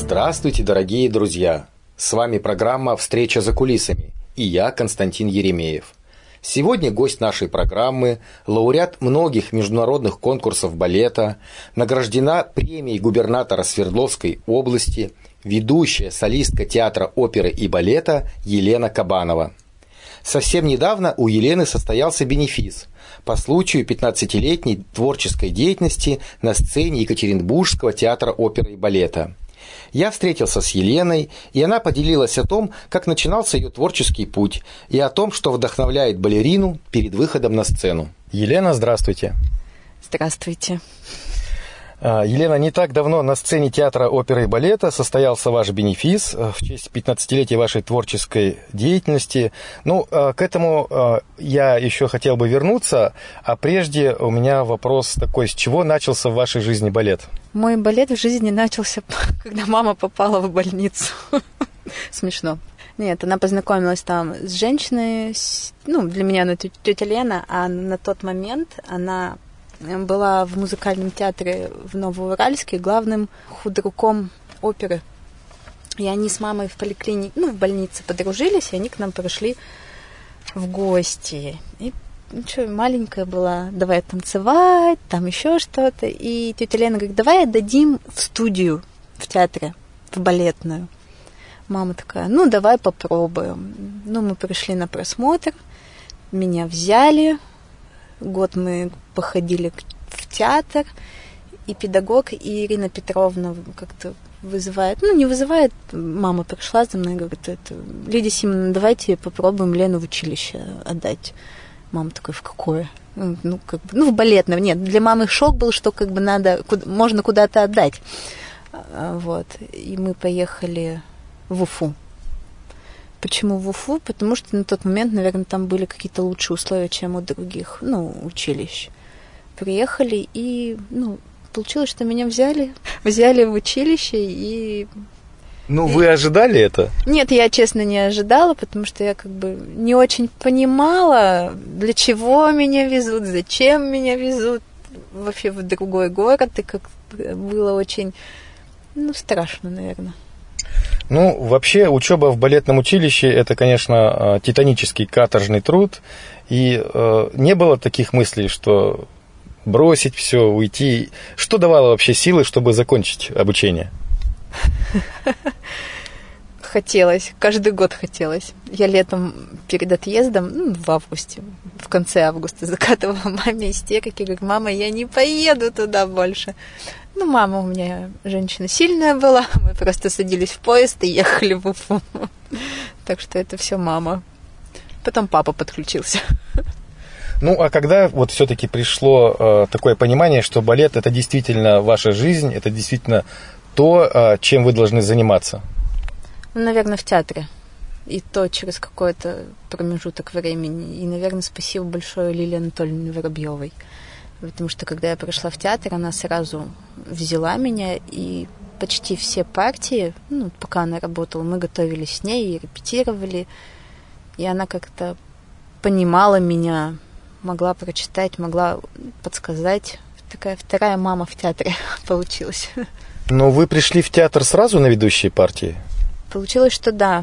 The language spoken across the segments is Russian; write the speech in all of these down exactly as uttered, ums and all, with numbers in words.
Здравствуйте, дорогие друзья! С вами программа «Встреча за кулисами» и я, Константин Еремеев. Сегодня гость нашей программы, лауреат многих международных конкурсов балета, награждена премией губернатора Свердловской области, ведущая солистка театра оперы и балета Елена Кабанова. Совсем недавно у Елены состоялся бенефис по случаю пятнадцатилетней творческой деятельности на сцене Екатеринбургского театра оперы и балета. Я встретился с Еленой, и она поделилась о том, как начинался ее творческий путь, и о том, что вдохновляет балерину перед выходом на сцену. Елена, здравствуйте. Здравствуйте. Елена, не так давно на сцене театра оперы и балета состоялся ваш бенефис в честь пятнадцатилетия вашей творческой деятельности. Ну, к этому я еще хотел бы вернуться, а прежде у меня вопрос такой: с чего начался в вашей жизни балет? Мой балет в жизни начался, когда мама попала в больницу. Смешно. Нет, она познакомилась там с женщиной, ну, для меня она тетя Лена, а на тот момент она была в музыкальном театре в Новоуральске главным худруком оперы. И они с мамой в поликлинике, ну, в больнице подружились, и они к нам пришли в гости. И ну что, маленькая была, давай танцевать, там еще что-то. И тетя Лена говорит, давай отдадим в студию в театре, в балетную. Мама такая, ну, давай попробуем. Ну, мы пришли на просмотр, меня взяли. Год мы походили в театр, и педагог и Ирина Петровна как-то вызывает, ну, не вызывает, мама пришла за мной и говорит, это, Лидия Симоновна, давайте попробуем Лену в училище отдать. Мама такая, в какое? Ну, как бы, ну, в балетное. Нет, для мамы шок был, что как бы надо, куда, можно куда-то отдать. Вот. И мы поехали в Уфу. Почему в Уфу? Потому что на тот момент, наверное, там были какие-то лучшие условия, чем у других, ну, училищ. Приехали, и, ну, получилось, что меня взяли, взяли в училище, и... Ну, вы ожидали это? Нет, я, честно, не ожидала, потому что я как бы не очень понимала, для чего меня везут, зачем меня везут вообще в другой город, и как было очень, ну, страшно, наверное. Ну, вообще, учеба в балетном училище – это, конечно, титанический каторжный труд, и э, не было таких мыслей, что бросить все, уйти. Что давало вообще силы, чтобы закончить обучение? Хотелось, каждый год хотелось. Я летом перед отъездом, ну, в августе, в конце августа закатывала маме истерики, говорю, мама, я не поеду туда больше. Ну, мама у меня женщина сильная была, мы просто садились в поезд и ехали в Уфу. Так что это все мама. Потом папа подключился. Ну, а когда вот все-таки пришло э, такое понимание, что балет – это действительно ваша жизнь, это действительно то, э, чем вы должны заниматься? Ну, наверное, в театре. И то через какой-то промежуток времени. И, наверное, спасибо большое Лилии Анатольевне Воробьевой. Потому что, когда я пришла в театр, она сразу взяла меня, и почти все партии, ну, пока она работала, мы готовились с ней и репетировали. И она как-то понимала меня, могла прочитать, могла подсказать. Такая вторая мама в театре получилась. Но вы пришли в театр сразу на ведущие партии? Получилось, что да.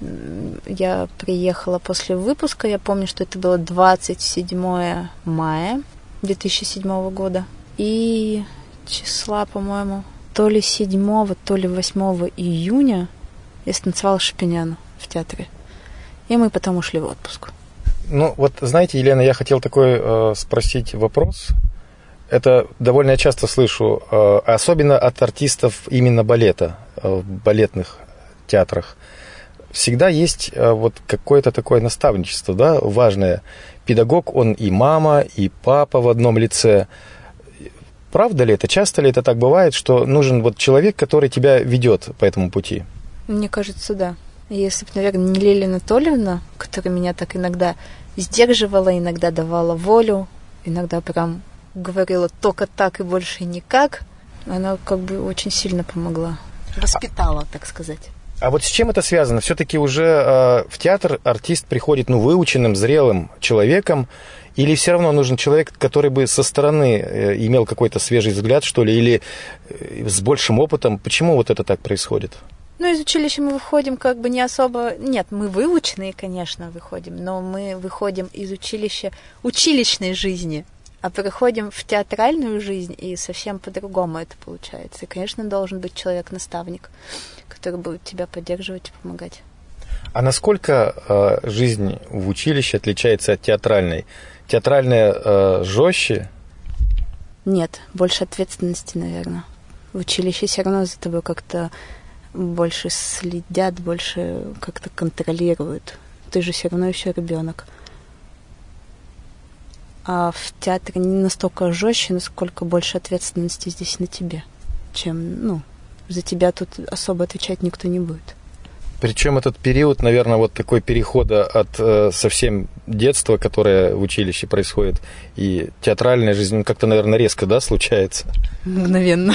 Я приехала после выпуска, я помню, что это было двадцать седьмое мая две тысячи седьмого года. И числа, по-моему, то ли седьмого, то ли восьмого июня я станцевала Шопеняну в театре. И мы потом ушли в отпуск. Ну, вот, знаете, Елена, я хотел такой э, спросить вопрос. Это довольно часто слышу, э, особенно от артистов именно балета, э, в балетных театрах. Всегда есть э, вот какое-то такое наставничество, да, важное. Педагог, он и мама, и папа в одном лице. Правда ли это? Часто ли это так бывает, что нужен вот человек, который тебя ведет по этому пути? Мне кажется, да. Если бы, наверное, не Лилия Анатольевна, которая меня так иногда сдерживала, иногда давала волю, иногда прям говорила только так и больше никак, она как бы очень сильно помогла. Воспитала, так сказать. А вот с чем это связано? Все-таки уже э, в театр артист приходит, ну, выученным, зрелым человеком, или все равно нужен человек, который бы со стороны э, имел какой-то свежий взгляд, что ли, или э, с большим опытом? Почему вот это так происходит? Ну, из училища мы выходим как бы не особо... Нет, мы выученные, конечно, выходим, но мы выходим из училища училищной жизни, а переходим в театральную жизнь, и совсем по-другому это получается. И, конечно, должен быть человек-наставник, который будет тебя поддерживать и помогать. А насколько э, жизнь в училище отличается от театральной? Театральная э, жестче? Нет, больше ответственности, наверное. В училище все равно за тобой как-то больше следят, больше как-то контролируют. Ты же все равно еще ребенок. А в театре не настолько жестче, насколько больше ответственности здесь на тебе, чем, ну, за тебя тут особо отвечать никто не будет. Причем этот период, наверное, вот такой перехода от э, совсем детства, которое в училище происходит, и театральная жизнь, ну, как-то, наверное, резко, да, случается? Мгновенно.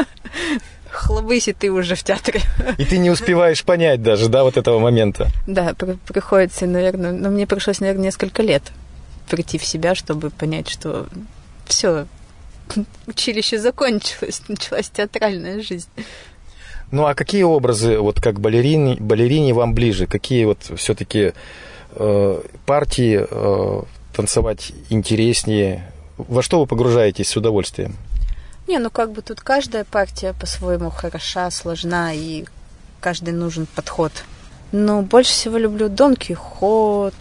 Хлобыси ты уже в театре. И ты не успеваешь понять даже, да, вот этого момента? Да, при- приходится, наверное, но мне пришлось, наверное, несколько лет прийти в себя, чтобы понять, что все, училище закончилось, началась театральная жизнь. Ну, а какие образы, вот как балерине, балерине вам ближе? Какие вот все-таки э, партии э, танцевать интереснее? Во что вы погружаетесь с удовольствием? Не, ну как бы тут каждая партия по-своему хороша, сложна, и каждый нужен подход. Но больше всего люблю Дон Кихот,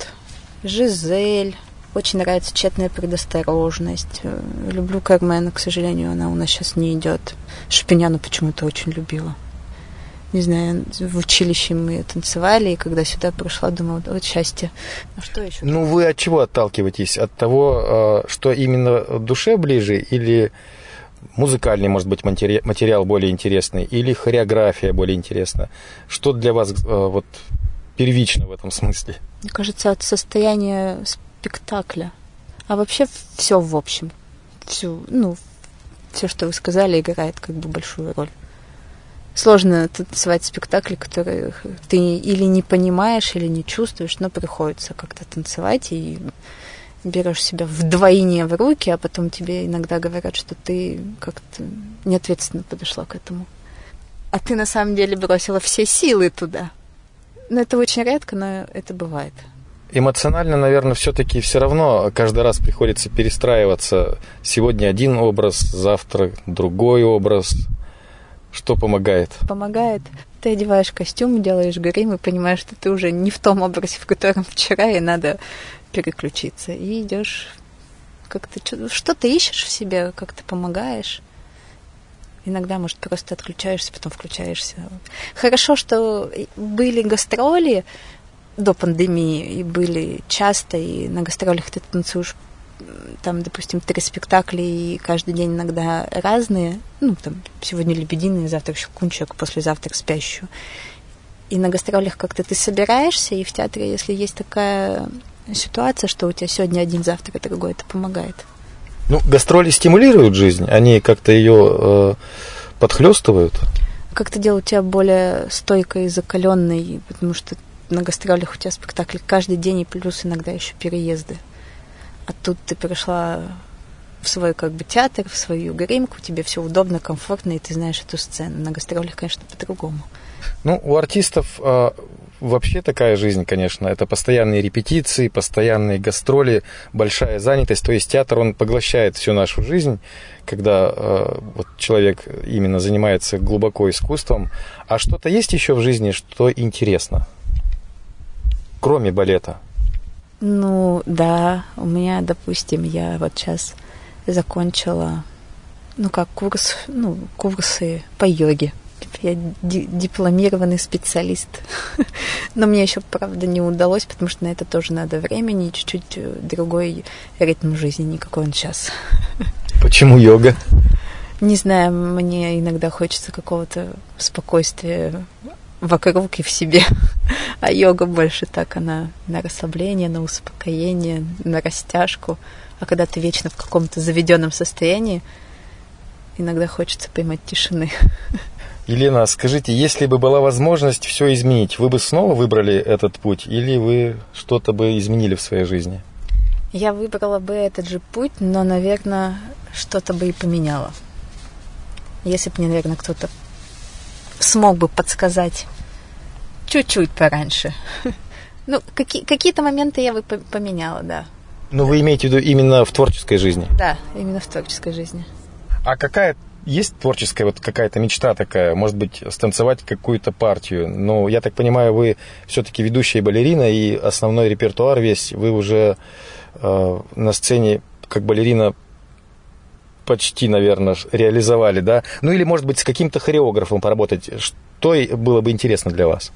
Жизель. Очень нравится Тщетная предосторожность. Люблю Кармена, к сожалению, она у нас сейчас не идет. Шопеняну почему-то очень любила. Не знаю, в училище мы танцевали, и когда сюда пришла, думала, вот счастье. А что еще? Ну, вы от чего отталкиваетесь? От того, что именно душе ближе, или музыкальный, может быть, материал более интересный, или хореография более интересна? Что для вас вот первично в этом смысле? Мне кажется, от состояния спектакля. А вообще все в общем. Все, ну, все, что вы сказали, играет как бы большую роль. Сложно танцевать спектакли, которые ты или не понимаешь, или не чувствуешь, но приходится как-то танцевать, и берешь себя вдвойне в руки, а потом тебе иногда говорят, что ты как-то неответственно подошла к этому. А ты на самом деле бросила все силы туда. Но это очень редко, но это бывает. Эмоционально, наверное, все-таки все равно каждый раз приходится перестраиваться. Сегодня один образ, завтра другой образ. Что помогает? Помогает. Ты одеваешь костюм, делаешь грим и понимаешь, что ты уже не в том образе, в котором вчера, и надо переключиться. И идешь как-то... Что-то ищешь в себе, как-то помогаешь. Иногда, может, просто отключаешься, потом включаешься. Хорошо, что были гастроли до пандемии, и были часто, и на гастролях ты танцуешь там, допустим, три спектакля, и каждый день иногда разные. Ну, там, сегодня «Лебединый», завтра «Щелкунчик», послезавтра «Спящую». И на гастролях как-то ты собираешься, и в театре, если есть такая ситуация, что у тебя сегодня один, завтра другой, это помогает. Ну, гастроли стимулируют жизнь, они как-то ее э, подхлёстывают? Как-то делают тебя более стойкой и закаленной, потому что на гастролях у тебя спектакль каждый день, и плюс иногда еще переезды. А тут ты пришла в свой как бы театр, в свою гримку, тебе все удобно, комфортно, и ты знаешь эту сцену. На гастролях, конечно, по-другому. Ну, у артистов э, вообще такая жизнь, конечно. Это постоянные репетиции, постоянные гастроли, большая занятость. То есть театр, он поглощает всю нашу жизнь, когда э, вот человек именно занимается глубоко искусством. А что-то есть еще в жизни, что интересно, кроме балета? Ну, да, у меня, допустим, я вот сейчас закончила, ну, как курс, ну, курсы по йоге. Я ди- дипломированный специалист. Но мне еще, правда, не удалось, потому что на это тоже надо времени и чуть-чуть другой ритм жизни, не какой он сейчас. Почему йога? Не знаю, мне иногда хочется какого-то спокойствия вокруг и в себе. А йога больше так, она на расслабление, на успокоение, на растяжку. А когда ты вечно в каком-то заведенном состоянии, иногда хочется поймать тишины. Елена, скажите, если бы была возможность все изменить, вы бы снова выбрали этот путь или вы что-то бы изменили в своей жизни? Я выбрала бы этот же путь, но, наверное, что-то бы и поменяла. Если бы мне, наверное, кто-то смог бы подсказать чуть-чуть пораньше. Ну, какие- какие-то моменты я бы поменяла, да. Но вы имеете в виду именно в творческой жизни? Да, именно в творческой жизни. А какая есть творческая вот какая-то мечта такая, может быть, станцевать какую-то партию? Но я так понимаю, вы все-таки ведущая балерина, и основной репертуар весь вы уже э, на сцене как балерина почти, наверное, реализовали, да? Ну или, может быть, с каким-то хореографом поработать. Что было бы интересно для вас?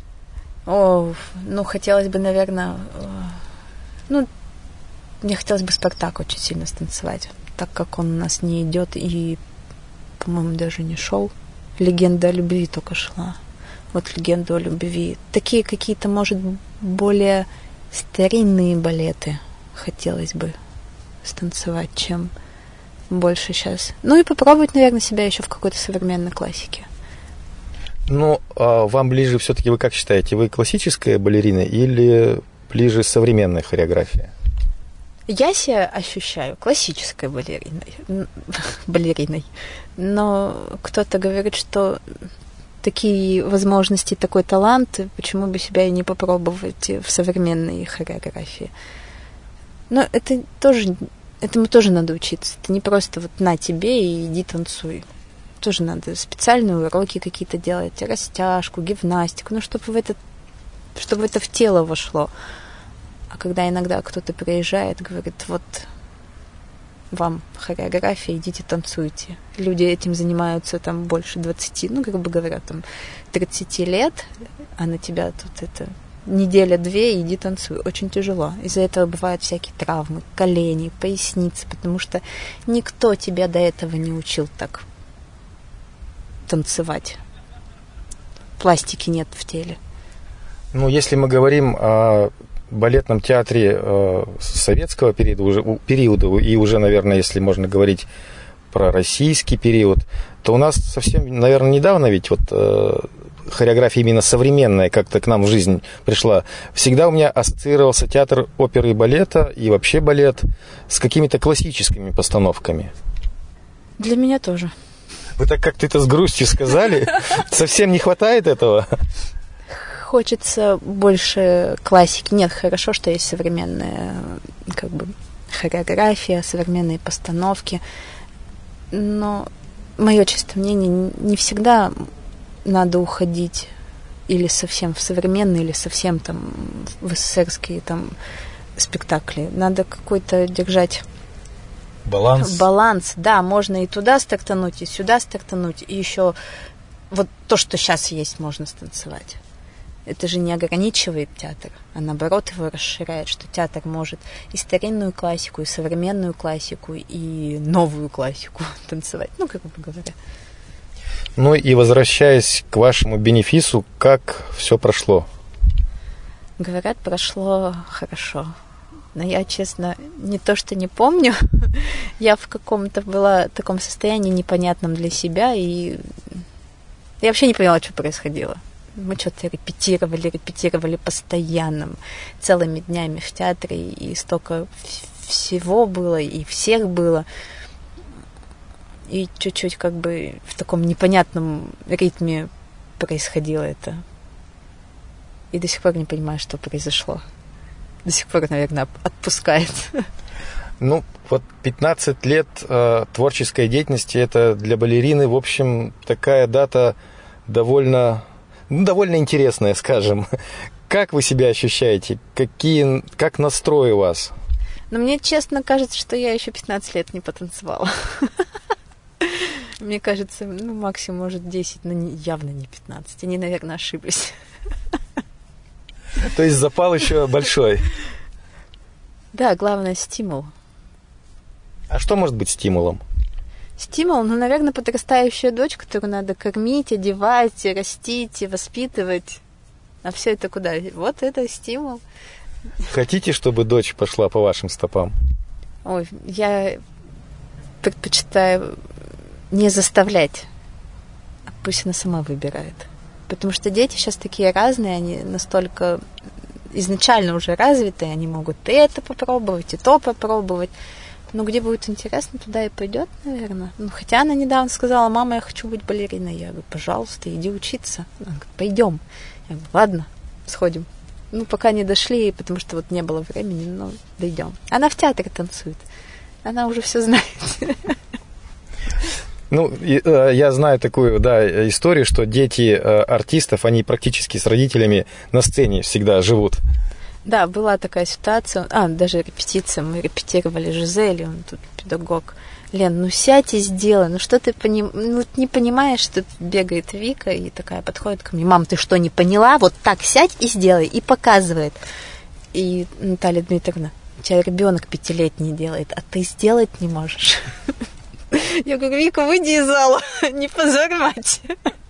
О, ну, хотелось бы, наверное, ну, мне хотелось бы «Спартак» очень сильно станцевать, так как он у нас не идет и, по-моему, даже не шел. «Легенда о любви» только шла. Вот «Легенда о любви». Такие какие-то, может, более старинные балеты хотелось бы станцевать, чем больше сейчас. Ну и попробовать, наверное, себя еще в какой-то современной классике. Ну, а вам ближе все-таки, вы как считаете, вы классическая балерина или ближе современная хореография? Я себя ощущаю классической балериной, балериной, но кто-то говорит, что такие возможности, такой талант, почему бы себя и не попробовать в современной хореографии. Но это тоже, этому тоже надо учиться. Это не просто вот на тебе и иди танцуй. Тоже надо специальные уроки какие-то делать, растяжку, гимнастику, ну, чтобы в это, чтобы это в тело вошло. А когда иногда кто-то приезжает, говорит, вот вам хореография, идите танцуйте. Люди этим занимаются там больше двадцати, ну, грубо говоря, там тридцати лет, а на тебя тут это неделя-две, иди танцуй. Очень тяжело. Из-за этого бывают всякие травмы, колени, поясницы, потому что никто тебя до этого не учил так танцевать. Пластики нет в теле. Ну, если мы говорим о балетном театре э, советского периода, уже, периода, и уже, наверное, если можно говорить про российский период, то у нас совсем, наверное, недавно ведь вот э, хореография именно современная как-то к нам в жизнь пришла. Всегда у меня ассоциировался театр оперы и балета, и вообще балет, с какими-то классическими постановками. Для меня тоже. Вы так как-то это с грустью сказали. Совсем не хватает этого? Хочется больше классики. Нет, хорошо, что есть современная как бы хореография, современные постановки. Но мое чистое мнение, не всегда надо уходить или совсем в современные, или совсем там в эсэсэрские там спектакли. Надо какой-то держать баланс. Баланс, да, можно и туда стартануть, и сюда стартануть, и еще вот то, что сейчас есть, можно станцевать. Это же не ограничивает театр, а наоборот его расширяет, что театр может и старинную классику, и современную классику, и новую классику танцевать, ну, как бы говоря. Ну и возвращаясь к вашему бенефису, как все прошло? Говорят, прошло хорошо. Но я, честно, не то что не помню, я в каком-то была таком состоянии непонятном для себя, и я вообще не поняла, что происходило. Мы что-то репетировали, репетировали постоянно, целыми днями в театре, и столько всего было, и всех было. И чуть-чуть как бы в таком непонятном ритме происходило это. И до сих пор не понимаю, что произошло. До сих пор, наверное, отпускает. Ну, вот пятнадцать лет э, творческой деятельности, это для балерины, в общем, такая дата довольно... Ну, довольно интересная, скажем. Как вы себя ощущаете? Какие, как настрой у вас? Ну, мне честно кажется, что я еще пятнадцать лет не потанцевала. Мне кажется, ну, максимум, может, десять, но не, явно не пятнадцать. Они, наверное, ошиблись. То есть запал еще большой? Да, главное, стимул. А что может быть стимулом? Стимул, ну, наверное, подрастающая дочь, которую надо кормить, одевать, растить, воспитывать. А все это куда? Вот это стимул. Хотите, чтобы дочь пошла по вашим стопам? Ой, я предпочитаю не заставлять, а пусть она сама выбирает. Потому что дети сейчас такие разные, они настолько изначально уже развитые, они могут и это попробовать, и то попробовать. Но где будет интересно, туда и пойдет, наверное. Ну, хотя она недавно сказала: мама, я хочу быть балериной. Я говорю: пожалуйста, иди учиться. Она говорит: пойдем. Я говорю: ладно, сходим. Ну, пока не дошли, потому что вот не было времени, но дойдем. Она в театре танцует. Она уже все знает. Ну, я знаю такую, да, историю, что дети артистов, они практически с родителями на сцене всегда живут. Да, была такая ситуация. А, даже репетиция. Мы репетировали Жизель, он тут педагог. Лен, ну сядь и сделай. Ну что ты поним... ну, не понимаешь, что бегает Вика и такая подходит ко мне: мам, ты что, не поняла? Вот так сядь и сделай. И показывает. И Наталья Дмитриевна: у тебя ребенок пятилетний делает, а ты сделать не можешь. Я говорю: Вика, выйди из зала, не позорь мать.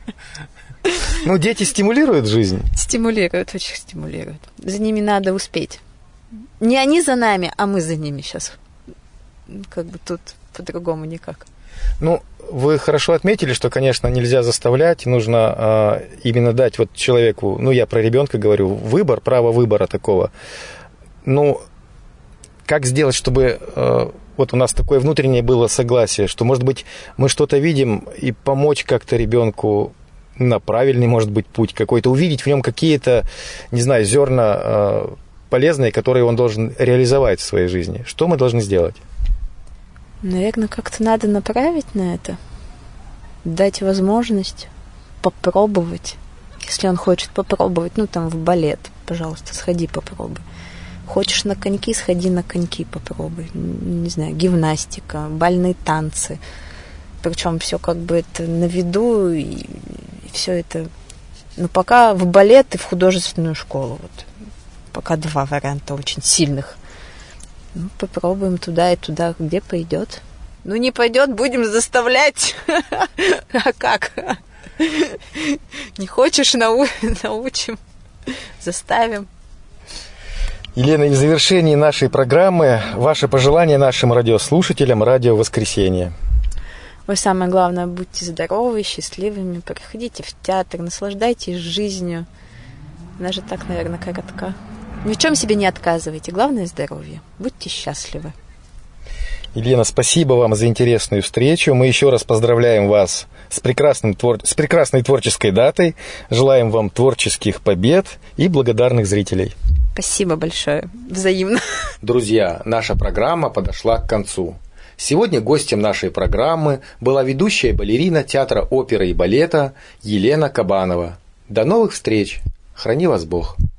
Ну, дети стимулируют жизнь? Стимулируют, очень стимулируют. За ними надо успеть. Не они за нами, а мы за ними сейчас. Как бы тут по-другому никак. Ну, вы хорошо отметили, что, конечно, нельзя заставлять, нужно э, именно дать вот человеку, ну, я про ребенка говорю, выбор, право выбора такого. Ну, как сделать, чтобы э, вот у нас такое внутреннее было согласие, что, может быть, мы что-то видим, и помочь как-то ребенку на правильный, может быть, путь какой-то, увидеть в нем какие-то, не знаю, зерна э, полезные, которые он должен реализовать в своей жизни. Что мы должны сделать? Наверное, как-то надо направить на это, дать возможность попробовать. Если он хочет попробовать, ну, там, в балет, пожалуйста, сходи попробуй. Хочешь на коньки, сходи на коньки попробуй. Не знаю, гимнастика, бальные танцы. Причем все как бы это на виду, и, и все это... Ну, пока в балет и в художественную школу. Вот. Пока два варианта очень сильных. Ну, попробуем туда и туда, где пойдет. Ну, не пойдет, будем заставлять. А как? Не хочешь, нау- научим, заставим. Елена, и в завершении нашей программы ваше пожелание нашим радиослушателям «Радио Воскресенье». Вы, самое главное, будьте здоровы, счастливыми, приходите в театр, наслаждайтесь жизнью. Она же так, наверное, коротка. Ни в чем себе не отказывайте. Главное – здоровье. Будьте счастливы. Елена, спасибо вам за интересную встречу. Мы еще раз поздравляем вас с, прекрасным твор... с прекрасной творческой датой. Желаем вам творческих побед и благодарных зрителей. Спасибо большое. Взаимно. Друзья, наша программа подошла к концу. Сегодня гостем нашей программы была ведущая балерина театра оперы и балета Елена Кабанова. До новых встреч. Храни вас Бог.